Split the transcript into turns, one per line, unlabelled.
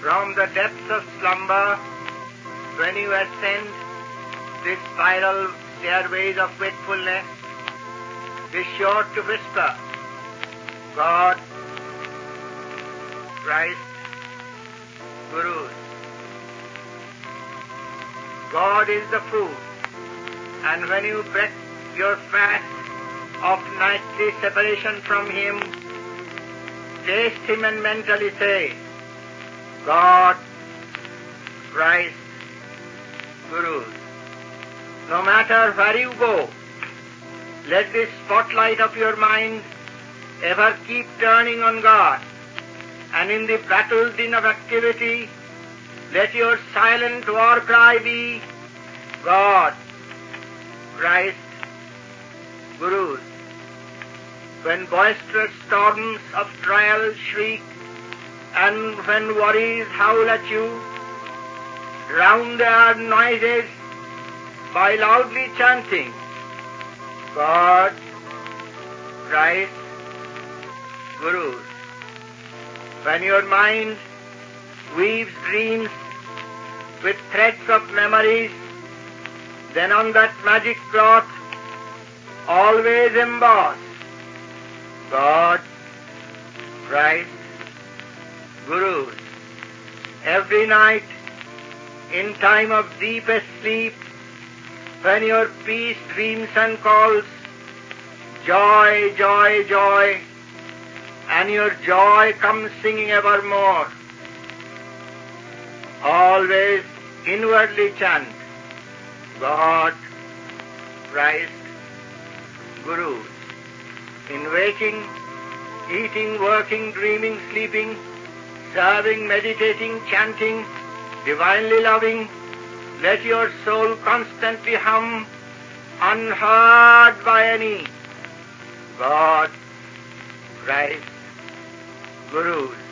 From the depths of slumber, when you ascend this spiral stairways of wakefulness, be sure to whisper, God, Christ, Gurus. God is the food, and when you break your fast of nightly separation from Him, taste Him and mentally say, God, Christ, Gurus. No matter where you go, let this spotlight of your mind ever keep turning on God, and in the battle din of activity, let your silent war cry be, God, Christ, Gurus. When boisterous storms of trial shriek, and when worries howl at you, drown their noises by loudly chanting, God, Christ, Gurus. When your mind weaves dreams with threads of memories, then on that magic cloth always emboss God, Christ, Gurus. Every night, in time of deepest sleep, when your peace dreams and calls, joy, joy, joy, and your joy comes singing evermore, always inwardly chant, God, Christ, Gurus. In waking, eating, working, dreaming, sleeping, serving, meditating, chanting, divinely loving, let your soul constantly hum, unheard by any, God, Christ, Gurus.